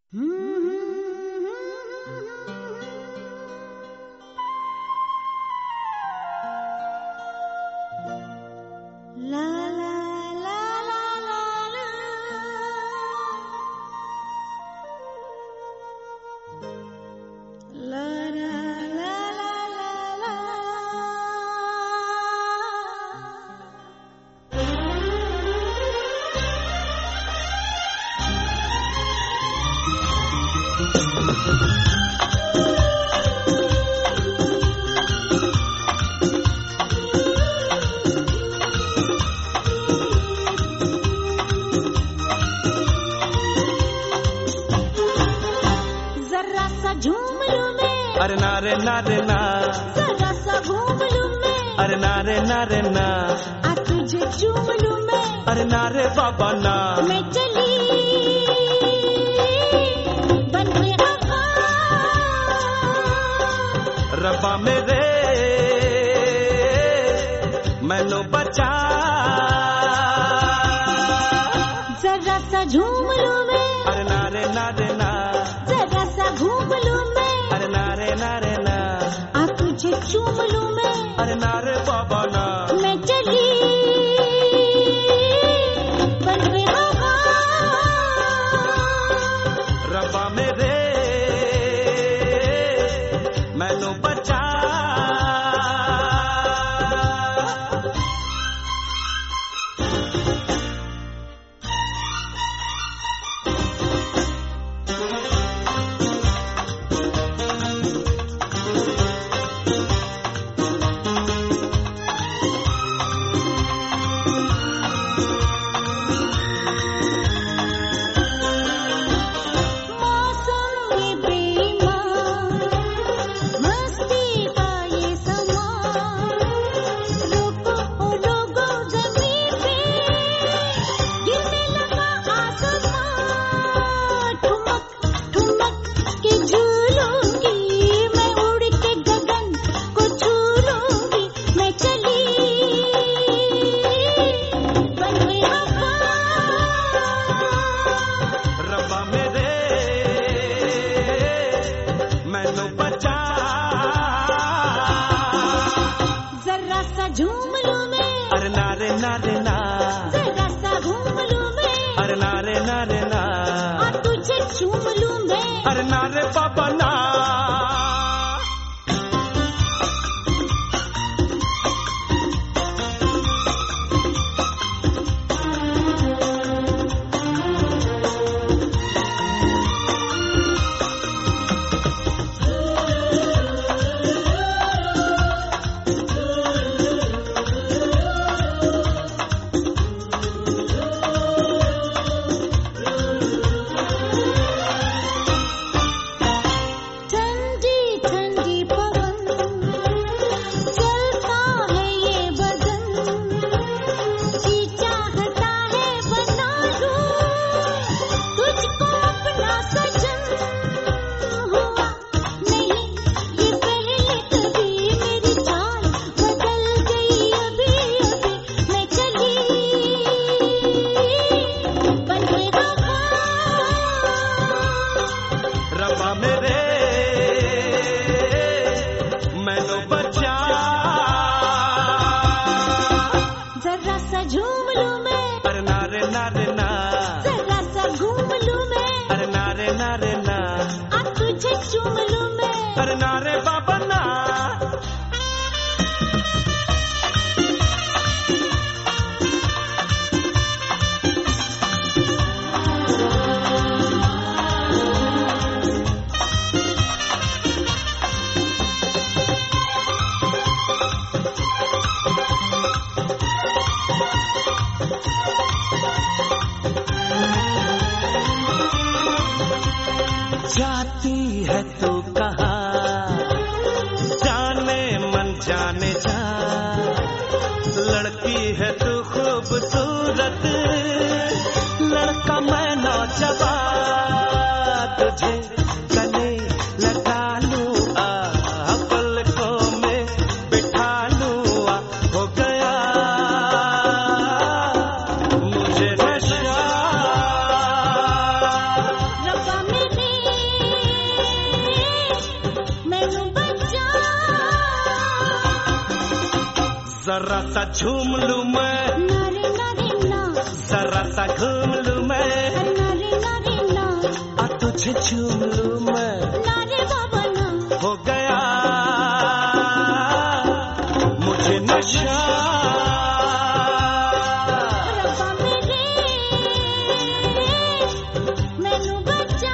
अरे नारे नारे ना, जरा सा घूम लूं मैं। अरे नारे नारे ना, आ तुझे चूम लूं मैं। अरे नारे बाबा ना, मैं चली बन के आका रब्बा मेरे मैनू बचा। जरा सा झूम लूं मैं। अरे नारे नारे ना, जरा सा घूम लूं मैं। अरे नारे नारे ना, आ तुझे चूम लूं मैं। अरे नारे बाबा ना, मैं चली बन के आका रब्बा मेरे मैनू बचा। झूम लूं मैं। अरे नारे नारे ना, जरा सा घूम लूं मैं। अरे नारे नारे ना, और तुझे चूम लूं मैं। अरे नारे बाबा ना। रब्बा मेरे मैनू बचा। जरा सा झूम लूं मैं। अरे नारे नारे ना, जरा सा घूम लूं मैं। अरे नारे नारे ना, आ तुझे चूम लूं मैं। अरे नारे बाबा ना। जाती है तू कहाँ, जाने मन जाने जा। लड़की है तू खूबसूरत, लड़का मैं नौजवान। तुझे गले लगा लूं आ, पलकों में बिठा लूं आ, हो गया मुझे नशा। रब्बा मेरे जरा सा झूम लूं मैं, नारे नारे ना, जरा सा घूम लूं मैं, नारे नारे ना, आ तुझे झूम लूं मैं, नारे बाबा ना, हो गया मुझे नशा। रब्बा मेरे मैनू बचा।